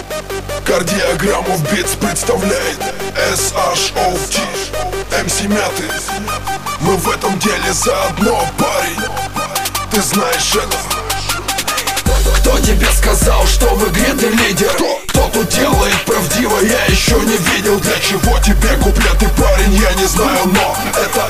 Кардиограмму в битс представляет SHOT, MC Мяты. Мы в этом деле заодно, парень. Ты знаешь это? Кто тебе сказал, что в игре ты лидер? Кто тут делает правдиво, я еще не видел. Для чего тебе куплеты, парень, я не знаю, но это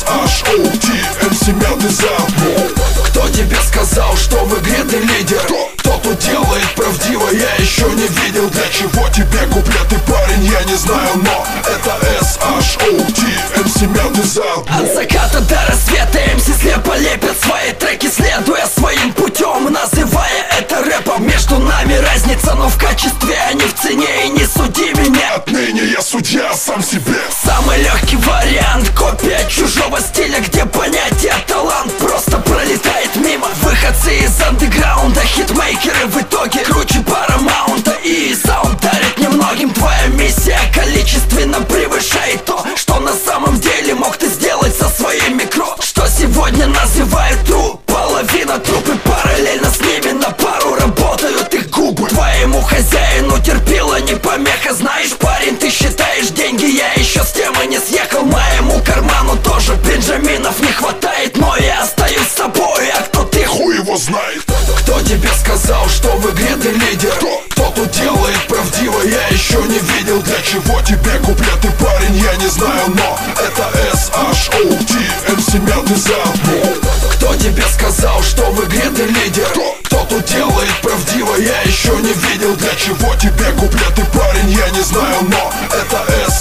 SHOT, MC Мяты заодно. Кто тебе сказал, что в игре ты лидер? Кто тут делает правдиво, я еще не видел. Для чего тебе куплеты, парень, я не знаю, но это SHOT, MC Мяты заодно. От заката до рассвета MC слепо лепят свои треки, следуя своим путем, называя это рэпом. Между нами разница, но в качестве, а не в цене. И не суди меня, отныне я судья сам себе. Самый легкий вариант, копия чужого стиля, где понятие талант просто пролетает мимо. Выходцы из андеграунда, хитмейкеры в итоге круче Парамаунта. И саунд дарит немногим. Твоя миссия количественно превышает то, что на самом деле мог ты сделать со своим микро. Что сегодня называют true. Половина трупы, параллельно с ними на пару работают их губы. Твоему хозяину терпила не помеха. Знаешь, парень, ты считаешь деньги, я еще с темы не съехал. Моему карману тоже бенджаминов не хватает, но я остаюсь с собой, а кто ты, хуй его знает. Кто тебе сказал, что в игре ты лидер? Кто тут делает правдиво, я еще не видел. Для чего тебе куплеты, парень, я не знаю, но это SHOT, MC Мяты заодно. Кто тебе сказал, что в игре ты лидер? Кто тут делает правдиво, я еще не видел. Для чего тебе куплеты, парень, я не знаю, но это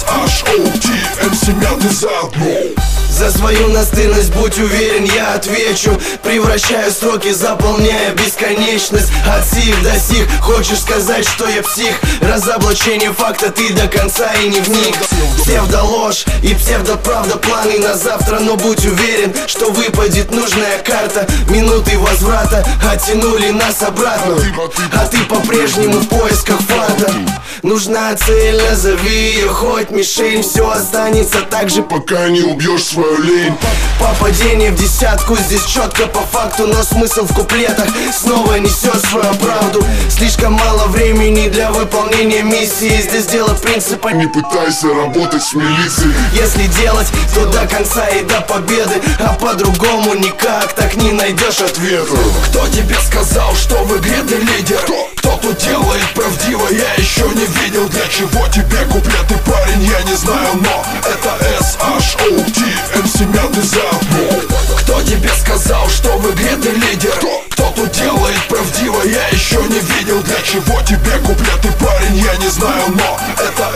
SHOT, MC Мяты заодно. За свою настырность будь уверен, я отвечу. Превращаю сроки, заполняя бесконечность. От сих до сих, хочешь сказать, что я псих? Разоблачение факта, ты до конца и не вник. Псевдоложь и псевдоправда, планы на завтра. Но будь уверен, что выпадет нужная карта. Минуты возврата оттянули нас обратно, а ты по-прежнему в поисках фарта. Нужна цель, назови ее хоть мишень. Все останется так же, пока не убьешь свою лень. Попадение в десятку здесь четко по факту, но смысл в куплетах снова несет свою правду. Слишком мало времени для выполнения миссии. Здесь дело принципа, не пытайся работать с милицией. Если делать, то до конца и до победы, а по-другому никак, так не найдешь ответа. Кто тебе сказал, что в игре ты лидер? Кто тут делает правдиво, я еще не видел. Для чего тебе куплеты, парень, я не знаю, но это SHOT, MC Мяты заодно. Кто тебе сказал, что в игре ты лидер? Кто тут делает правдиво, я еще не видел. Для чего тебе куплеты, парень, я не знаю, но это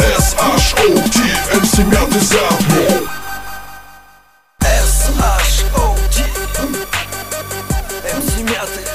SHOT, MC Мяты заодно. SHOT, MC Мяты.